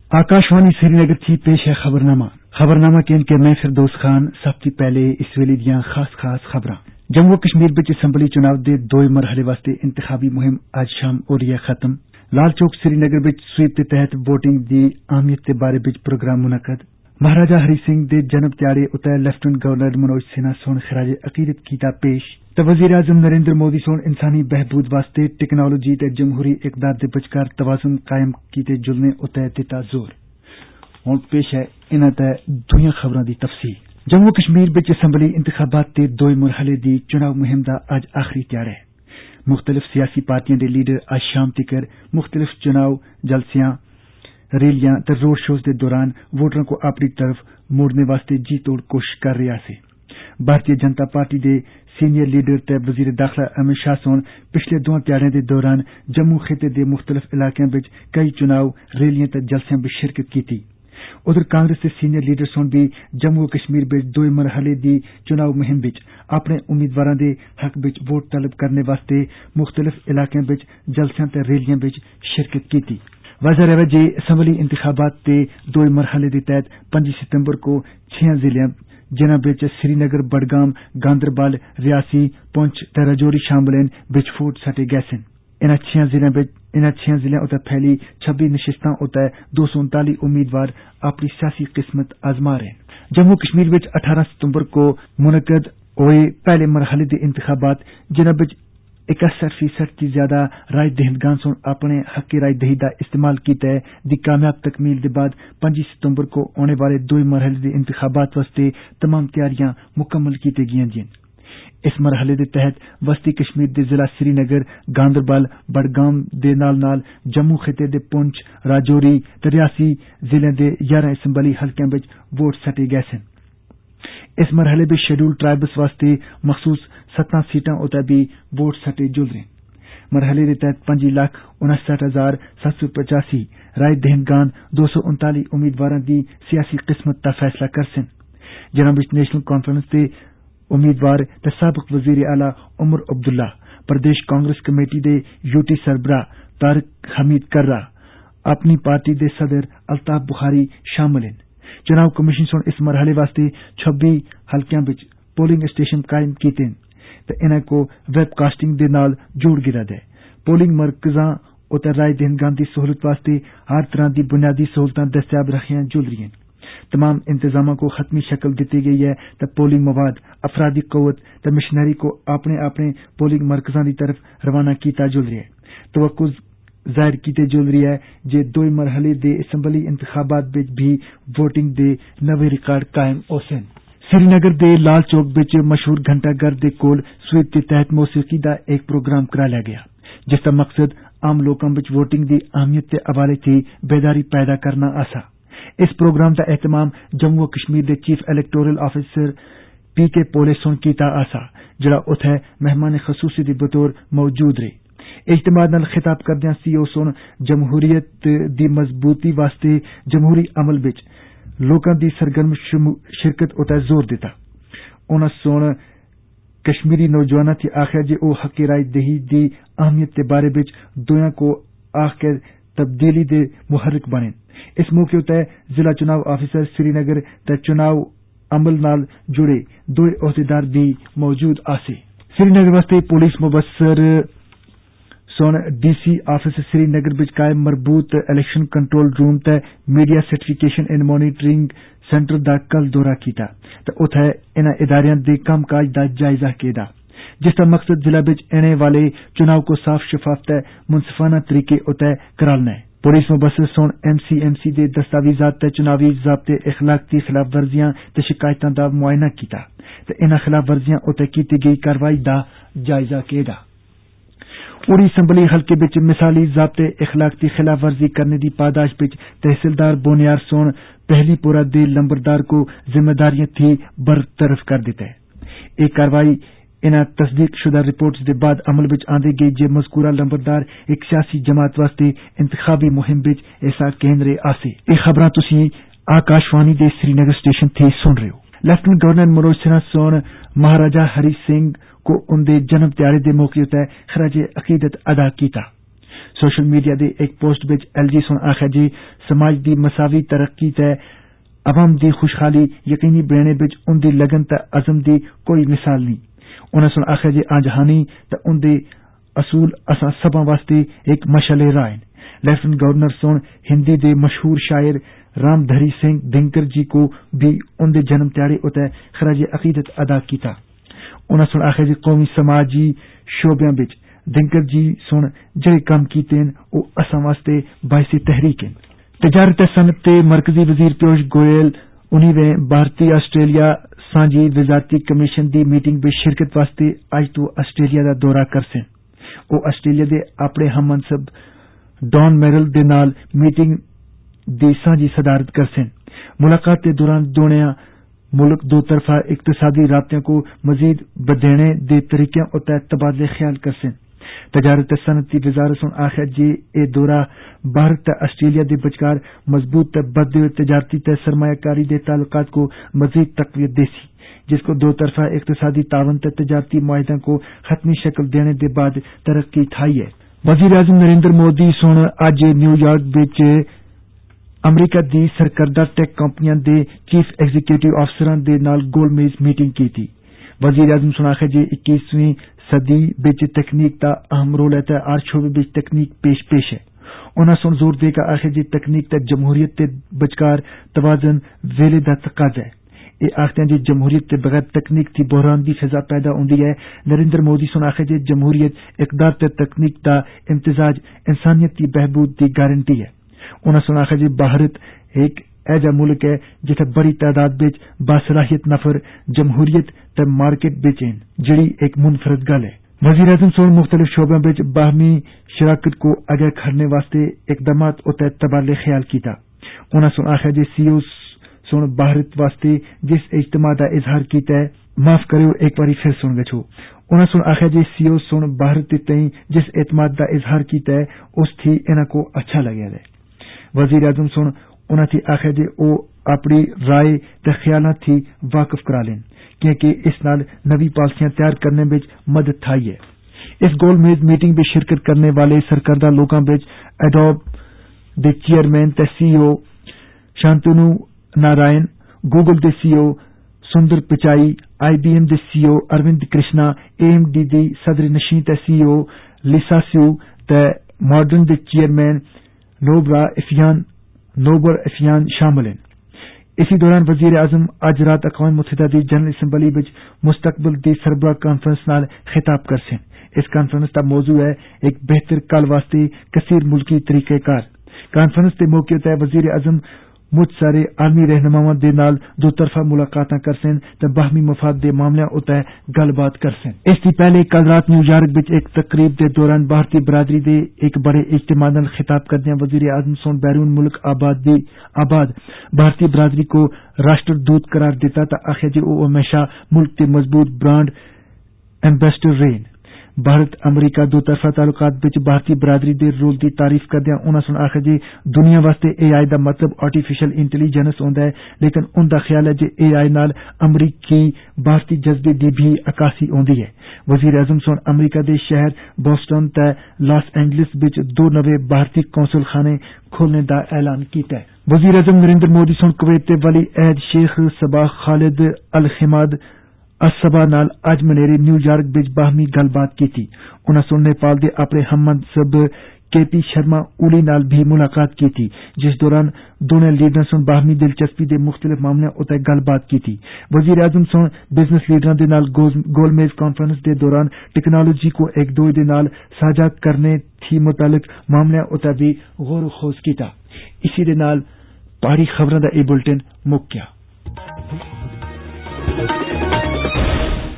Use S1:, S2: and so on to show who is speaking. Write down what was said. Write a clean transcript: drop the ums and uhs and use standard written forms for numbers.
S1: आकाशवाणी श्रीनगर थी पेश है खबरनामा के मैं फिरदौस खान। सब तो पहले इस वेले दियां खास खबरां। जम्मू कश्मीर विच असैंबली चुनाव दे 2 मरहले वास्ते इंतखाबी मुहिम आज शाम हो रही है खत्म। लाल चौक श्रीनगर विच स्वीप के तहत वोटिंग दी अहमियत के बारे विच प्रोग्राम मुनक्कद। महाराजा हरि सिंह दे जन्म दिहाड़े उत्ते लेफ्टिनेंट गवर्नर मनोज सिन्हा सोन खराज अकीदत कीता पेश। ते वजीर आजम नरेंद्र मोदी सोन इंसानी बहबूद वास्ते टेक्नोलॉजी ते जमहूरी इकदार दे बचकार तवाजुन कायम कीते जुलने उत्ते दिता जोर। हुण पेश है इन्हां ते दूईयां खबरां दी तफसील। जम्मू कश्मीर विच असैंबली इंतखाबात दे 2 मरहले दी चुनाव मुहिम दा अज आखिरी ध्याड़ा है। मुख्तलिफ सियासी पार्टियां दे लीडर आज शाम तक्कर मुख्तलिफ चुनाव जलसियां रैलियां ते रोड शोज के दौरान वोटरों को अपनी तरफ मोड़ने वास्ते जी तोड़ कोशिश कर रहा है। भारतीय जनता पार्टी के सीनियर लीडर ते वजीर दाखिला अमित शाह सोन पिछले 2 ध्याड़ों के दौरान जम्मू खिते के मुख्तलिफ इलाकों में कई चुनाव रैलियां ते जलसियां में शिरकत की। उधर कांग्रेस के सीनियर लीडर सोन भी जम्मू कश्मीर में 2 मरहले की चुनाव मुहिम विच अपने उम्मीदवारों के हक विच वोट तलब करने वास्ते मुख्तलिफ इलाकों में जलसियां ते रैलियां में शिरकत की। वजह रहे जे असैंबली इंतखाबात के 2 मरहले के तहत 5 सितंबर को 6 जिलों जिन्हां विच श्रीनगर, बडगाम, गांदरबल, रियासी, पुंछ ते राजौरी शामिल हैं विच वोट सटे गए सन। इन्हां 6 जिलों उत्ते फैली 26 नशिस्तां उत्ते 239 उम्मीदवार अपनी सियासी किस्मत आजमा रहे हैं। जम्मू कश्मीर विच 18 सितंबर को मुनक्कद हुए पहले मरहले के इंतखाबात जिन्हां विच 61% की ज्यादा राय दहिंदगान सोन अपने हक की राय दही का इस्तेमाल किया है दी कामयाब तकमील के बाद 5 सितंबर को होने वाले 2 मरहले के इंतखाबात वास्ते तमाम तैयारियां मुकम्मल की गई। इस मरहले के तहत वस्ती कश्मीर के जिला श्रीनगर, गांदरबल, बडगाम दे नाल जम्मू खिते के पुंछ, राजौरी ते रियासी जिले के 11 असैंबली हलकों में वोट सटे गए सन। इस मरहले में शेड्यूल ट्राइबल्स वास्ते मखसूस 17 सीटां उत्ते भी वोट सटे जुल रहे। मरहले के तहत 5,59,785 राय दहिंदगान 239 उम्मीदवारों की सियासी किस्मत का फैसला कर सन, जिन्हां विच नेशनल कॉन्फ्रेंस के उम्मीदवार ते साबिक वजीर आला उमर अब्दुल्ला, प्रदेश कांग्रेस कमेटी के यूटी सरबराह तारिक हमीद कर्रा, अपनी पार्टी के सदर अल्ताफ बुखारी शामिल हैं। चुनाव कमीशन सोन इस मरहले वास्ते 26 हलकों में पोलिंग स्टेशन कायम किए ते इन्हां को वेबकास्टिंग दे नाल जोड़ गिरा है। पोलिंग मरकज़ां उत्ते राय दहिंदगान की सहूलत वास्ते हर तरह की बुनियादी सहूलतां दस्तियाब रखियां जुल रही हैं। तमाम इंतजामों को खत्मी शक्ल दी गई है ते पोलिंग मवाद, अफरादी कवत ते मशीनरी को अपने अपने पोलिंग मरकज़ां की तरफ रवाना किया जुल रहा है। तवक्को जाहिर की जुल रही है जे 2 मरहले के असैंबली इंतखाबात विच भी वोटिंग के नवे रिकॉर्ड कायम हो सन। श्रीनगर के लाल चौक विच मशहूर घंटाघर के कोल स्वीप के तहत मौसीकी का एक प्रोग्राम कराया गया, जिसका मकसद आम लोगों में वोटिंग की अहमियत के हवाले से बेदारी पैदा करना आसा। इस प्रोग्राम का एहतमाम जम्मू कश्मीर के चीफ इलेक्टोरल ऑफिसर पीके पोले सोन कीता आसा, जिहड़ा उत्थे मेहमान खसूसी के बतौर मौजूद रहे। इज्तिमा नाल खिताब करदियां सीओ सोन जमहूरियत की मजबूती वास्ते जमहूरी अमल विच लोकां दी सरगर्म शिरकत उत्ते जोर दिता। उन्हां सोन कश्मीरी नौजवानों से आख्या जे ओ हक राय दही की अहमियत के बारे विच दुनिया को आखकर तब्दीली दे मुहर्रिक बने। इस मौके उत्ते जिला चुनाव ऑफिसर श्रीनगर ते चुनाव अमल नाल जुड़े 2 अहदेदार भी मौजूद आसे। श्रीनगर वास्ते पुलिस मुबस्सर सोन डीसी ऑफिस श्रीनगर विच कायम मरबूत इलेक्शन कंट्रोल रूम ते media certification and monitoring centre दा कल दौरा किया ते उत्थे इन्हां इदारियां दे कामकाज दा जायजा कीता, जिसका मकसद जिला विच आने वाले चुनाव को साफ शफाफ ते मुनसिफाना तरीके उत्ते करालना है। पुलिस मुबस्सर सोन एमसीएमसी के दस्तावेजात ते चुनावी ज़ाब्ते इखलाक की खिलाफ वर्जियां ते शिकायतां दा मुआयना किया ते इन्हां खिलाफ वर्जियां उत्ते की गई कार्रवाई दा जायजा कीता। उड़ी असैंबली हल्के विच मिसाली ज़ाब्ते इखलाक की खिलाफ वर्जी करने की पादाश विच तहसीलदार बोनियार सोन पहली पुरा दे लंबरदार को जिम्मेदारियां थी बरतरफ कर दिता है। एक कार्रवाई इन्हां तस्दीक शुदा रिपोर्ट्स के बाद अमल विच आंदी गई जे मजकूरा लंबरदार एक सियासी जमात वास्ते इंतखाबी मुहिम विच हिस्सा केंद्रे आसे। ये खबरां तुसीं आकाशवाणी के श्रीनगर स्टेशन थी सुन रहे हो। लेफ्टिनेंट गवर्नर मनोज सिन्हा सोन महाराजा हरि सिंह को उनके जन्म दिहाड़े के मौके उत्ते खराजे अकीदत अदा किया। سوشل میڈیا دے ایک پوسٹ وچ ایل جی سن آخیا جی سماج دی مساوی ترقی تے عوام دی خوشحالی یقینی بنانے وچ ان دی لگن تے عزم دی کوئی مثال نہیں. انہاں سن آخیا جی آجہانی تے ان دے اصول اساں سباں واسطے ایک مشعل راہ. لیفٹیننٹ گورنر سن ہندی دے مشہور شاعر رام دھری سنگھ دنکر جی کو بھی ان دے جنم دیہڑے اتے خراج عقیدت ادا کیتا. انہاں سن آخیا جی قومی سماجی شعبیاں وچ دنکر جی سن جڑے کام کیتے ہیں او اساں واسطے باعث تحریک ہیں. تجارت صنعت تے مرکزی وزیر پیوش گوئل 19ویں بھارتی آسٹریلیا سانجی وزارتی کمیشن دی میٹنگ میں شرکت واسطے اج تو آسٹریلیا دا دورہ کرسن. او آسٹریلیا دے اپنے ہم منصب ڈان میرل دے نال میٹنگ دی سانجی صدارت کرسن. ملاقات کے دوران دونوں ملک دو طرفہ اقتصادی رابطوں کو مزید بدھینے دے طریقوں اور تبادلے خیال کرسن. تجارت صنعت کی وزارت سن آخیا جی اے دورہ بھارت تے آسٹریلیا دے بچکار مضبوط تے بدھے ہوئے تجارتی تے سرمایہ کاری دے تعلقات کو مزید تقویت دے سی جس کو دو طرفہ اقتصادی تعاون تے تجارتی معاہدوں کو حتمی شکل دینے دے بعد ترقی تھائی ہے. وزیر اعظم نریندر مودی سن اج نیو یارک وچ امریکہ دی سرکردہ ٹیک کمپنیاں دے چیف ایگزیکٹو افسران دے نال گول میز میٹنگ کی تھی. وزیر اعظم سن آخیا جی 21ویں صدی بچ تکنیک دا اہم رول ہے تے ہر شعبے بچ تکنیک پیش ہے. انہاں سن زور دے کے آخیا جی تکنیک تے جمہوریت تے بچکار توازن ویلے دا تقاضا ہے. یہ آختے ہیں جی جمہوریت کے بغیر تکنیک کی بحران کی فضا پیدا ہوندی ہے. نریندر مودی سن آخیا جی جمہوریت اقدار تے تکنیک دا امتزاج انسانیت کی بہبود کی گارنٹی ہے. انہاں سن آخیا جی بھارت ایک ایجا ملک ہے جتھے بڑی تعداد وچ باصلاحیت نفر جمہوریت تے مارکیٹ وچ ہیں جڑی ایک منفرد گل ہے. وزیر اعظم سن مختلف شعبوں وچ باہمی شراکت کو آگے کھڑنے واسطے اقدامات اور تبادلے خیال کیتا. انہاں سن آخیا جی سی او سن بھارت واسطے جس اجتماع کا اظہار کیتا ہے معاف کریو ایک باری پھر سن گچھو. انہاں سن آخیا جی سی او سن بھارت تئیں جس اعتماد کا اظہار کیتا ہے اس تھی انہاں کو اچھا لگیا ہے. وزیر اعظم سن انہاں تھی آخیا جی او اپنی رائے تے خیالات تھی واقف کرا لیں کیونکہ اس نال نوی پالیسیاں تیار کرنے وچ مدد تھائی ہے. اس گول میز میٹنگ میں شرکت کرنے والے سرکردہ لوگوں وچ ایڈوب دے چیئرمین تے سی او شانتنو Narayan, Google they CEO Sundar Pichai, I B M دے CEO Arvind Krishna, A M D دی صدر نشین تے سی او لیسا سیو تے ماڈرن دے چیئرمین نوبر افیان شامل ہیں. اسی دوران وزیر اعظم اج رات اقوام متحدہ دی جنرل اسمبلی وچ مستقبل دی سربراہ کانفرنس نال خطاب کرسن. اس کانفرنس کا موضوع ہے ایک بہتر کل واسطے کثیر ملکی طریقہ کار. کانفرنس کے موقع تے وزیر اعظم مجھ سارے عالمی رہنماؤں دے نال دو طرفہ ملاقاتاں کرسن تے باہمی مفاد دے معاملیاں اتے گل بات کرسن. اس سے پہلے کل رات نیو یارک وچ ایک تقریب دے دوران بھارتی برادری دے ایک بڑے اجتماع نال خطاب کردیاں وزیر اعظم سن بیرون ملک آباد بھارتی برادری کو راشٹر دوت قرار دیتا تا آخیا جی او ہمیشہ ملک کے مضبوط برانڈ ایمبیسڈر رہے. بھارت امریکہ دو طرفہ تعلقات وچ بھارتی برادری دے رول کی تعریف کردیا انہاں سن آخیا جی دنیا واسطے اے آئی دا مطلب آرٹیفیشل انٹیلیجنس ہوندا ہے لیکن ان دا خیال ہے جی اے آئی نال امریکی بھارتی جذبے دی بھی عکاسی ہوندی ہے. وزیر اعظم سن امریکہ دے شہر بوسٹن تے لاس اینجلس وچ 2 نوے بھارتی قونصل خانے کھولنے دا اعلان کیتا ہے. وزیر اعظم نریندر مودی سن کویت دے ولی عہد شیخ صباح خالد الحماد الصبا نال اج منیرے نیو یارک وچ باہمی گل بات کی تھی. انہاں سن نیپال دے اپنے ہم منصب کے پی شرما اولی نال بھی ملاقات کی تھی جس دوران دونوں لیڈروں سن باہمی دلچسپی دے مختلف معاملوں اتنے گل بات کی تھی. وزیر اعظم سن بزنس لیڈراں دے نال گول میز کانفرنس دے دوران ٹیکنالوجی کو ایک دوسرے دے نال ساجھا کرنے تھی متعلق معاملوں اتنے بھی غور و خوض کیتا. اسی دے نال پہاڑی خبراں دا اے بلٹن مک گیا.